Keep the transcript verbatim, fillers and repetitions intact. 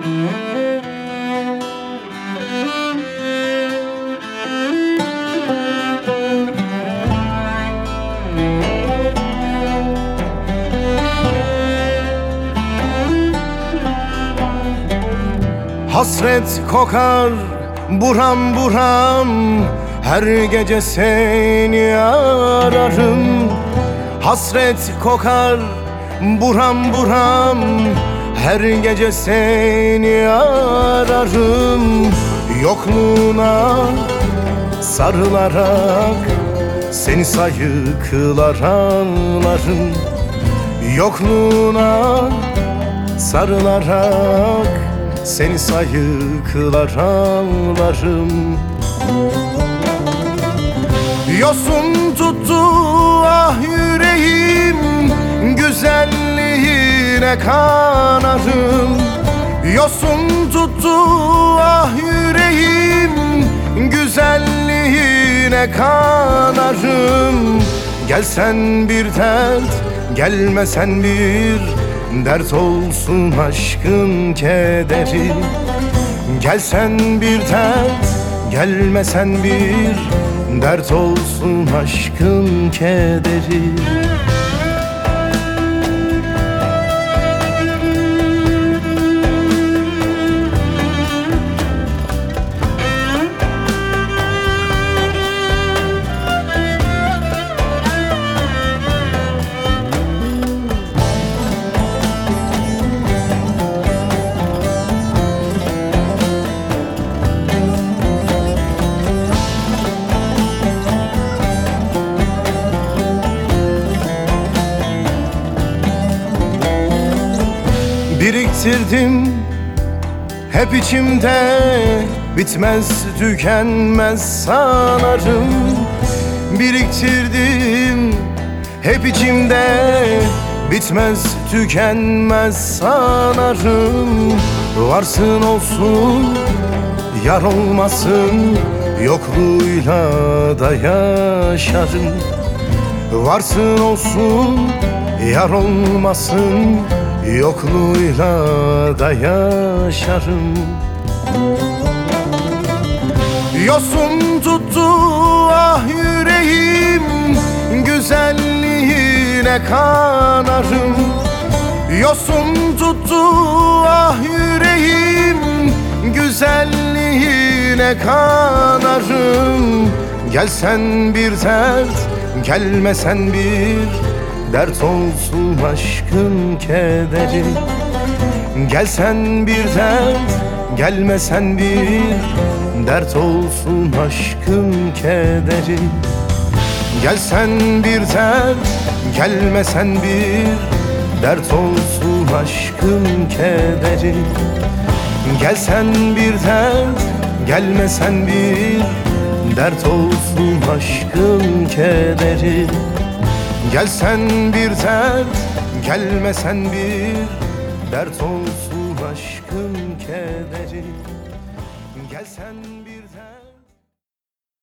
Hasret kokar buram buram, her gece seni ararım. Hasret kokar buram buram, her gece seni ararım. Yokluğuna sarılarak seni sayıklar ağlarım. Yokluğuna sarılarak seni sayıklar ağlarım. Yosun tuttu ah yüreğim, güzelliğine kanarım. Yosun tuttu ah yüreğim, güzelliğine kanarım. Gelsen bir dert, gelmesen bir dert olsun aşkın kederi. Gelsen bir dert, gelmesen bir dert olsun aşkın kederi. Biriktirdim hep içimde, bitmez tükenmez sanarım. Biriktirdim hep içimde, bitmez tükenmez sanarım. Varsın olsun yar olmasın, yokluğuyla da yaşarım. Varsın olsun yar olmasın, yokluğuyla da yaşarım. Yosun tuttu ah yüreğim, güzelliğine kanarım. Yosun tuttu ah yüreğim, güzelliğine kanarım. Gelsen bir dert, gelmesen bir dert olsun aşkın kederi. Gelsen bir dert, gelmesen bir dert olsun aşkın kederi. Gelsen bir dert, gelmesen bir dert olsun aşkın kederi. Gelsen bir dert, gelmesen bir dert olsun aşkın kederi. Gelsen bir dert, gelmesen bir dert olsun aşkın kederi. Gelsen